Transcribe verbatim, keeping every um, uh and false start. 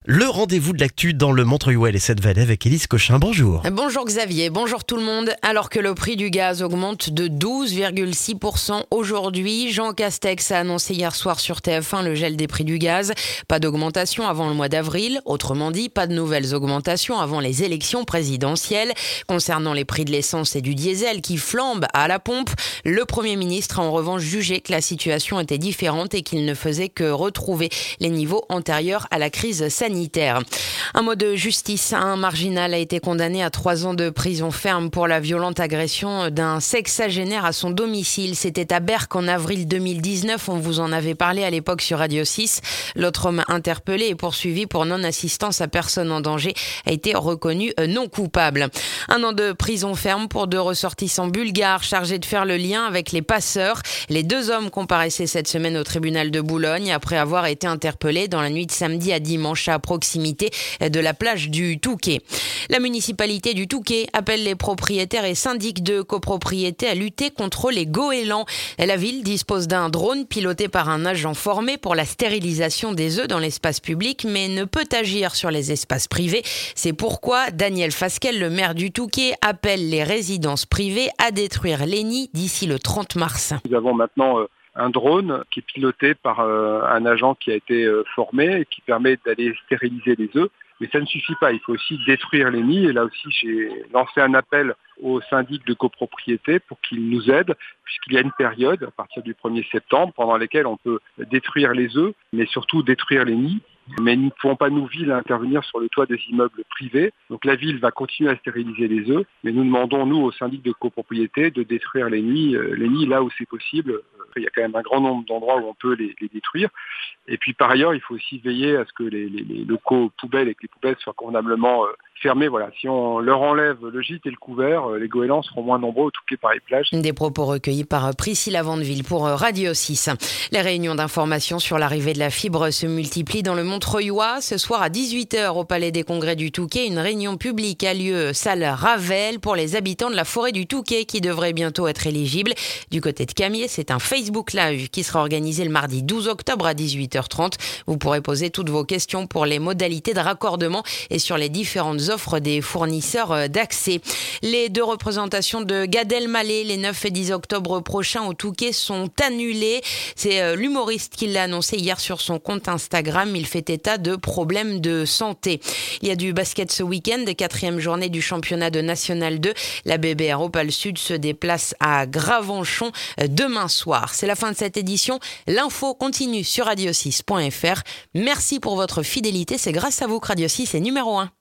Le rendez-vous de l'actu dans le Montreuil et les Sept-Vallées avec Élise Cochin. Bonjour. Bonjour Xavier, bonjour tout le monde. Alors que le prix du gaz augmente de douze virgule six pour cent aujourd'hui, Jean Castex a annoncé hier soir sur T F un le gel des prix du gaz. Pas d'augmentation avant le mois d'avril, autrement dit, pas de nouvelles augmentations avant les élections présidentielles. Concernant les prix de l'essence et du diesel qui flambent à la pompe, le Premier ministre a en revanche jugé que la situation était différente et qu'il ne faisait que retrouver les niveaux antérieurs à la crise sanitaire. Un mot de justice. Un marginal a été condamné à trois ans de prison ferme pour la violente agression d'un sexagénaire à son domicile. C'était à Berck en avril deux mille dix-neuf. On vous en avait parlé à l'époque sur Radio six. L'autre homme interpellé et poursuivi pour non-assistance à personne en danger a été reconnu non coupable. Un an de prison ferme pour deux ressortissants bulgares chargés de faire le lien avec les passeurs. Les deux hommes comparaissaient cette semaine au tribunal de Boulogne après avoir été interpellés dans la nuit de samedi à dimanche à proximité de la plage du Touquet. La municipalité du Touquet appelle les propriétaires et syndics de copropriété à lutter contre les goélands. La ville dispose d'un drone piloté par un agent formé pour la stérilisation des œufs dans l'espace public, mais ne peut agir sur les espaces privés. C'est pourquoi Daniel Fasquelle, le maire du Touquet, appelle les résidences privées à détruire les nids d'ici le trente mars. Nous avons maintenant euh... un drone qui est piloté par euh, un agent qui a été euh, formé et qui permet d'aller stériliser les œufs. Mais ça ne suffit pas, il faut aussi détruire les nids. Et là aussi, j'ai lancé un appel aux syndics de copropriété pour qu'ils nous aident, puisqu'il y a une période, à partir du premier septembre, pendant laquelle on peut détruire les œufs, mais surtout détruire les nids. Mais nous ne pouvons pas, nous, ville, intervenir sur le toit des immeubles privés. Donc la ville va continuer à stériliser les œufs, mais nous demandons, nous, aux syndics de copropriété, de détruire les nids, euh, les nids là où c'est possible. Il y a quand même un grand nombre d'endroits où on peut les, les détruire. Et puis par ailleurs, il faut aussi veiller à ce que les, les, les locaux poubelles et que les poubelles soient convenablement euh, fermées. Voilà. Si on leur enlève le gîte et le couvert, euh, les goélands seront moins nombreux au Touquet par les plages. Des propos recueillis par Priscilla Vandeville pour Radio six. Les réunions d'information sur l'arrivée de la fibre se multiplient dans le Montreuillois. Ce soir à dix-huit heures au Palais des Congrès du Touquet, une réunion publique a lieu salle Ravel pour les habitants de la forêt du Touquet qui devraient bientôt être éligibles. Du côté de Camier, c'est un Facebook Live qui sera organisé le mardi douze octobre à dix-huit heures trente. Vous pourrez poser toutes vos questions pour les modalités de raccordement et sur les différentes offres des fournisseurs d'accès. Les deux représentations de Gad Elmaleh les neuf et dix octobre prochains au Touquet sont annulées. C'est l'humoriste qui l'a annoncé hier sur son compte Instagram. Il fait état de problèmes de santé. Il y a du basket ce week-end, quatrième journée du championnat de National deux. La B B R Opal Sud se déplace à Gravenchon demain soir. C'est la fin de cette édition. L'info continue sur radio six point f r. Merci pour votre fidélité. C'est grâce à vous que Radio six est numéro un.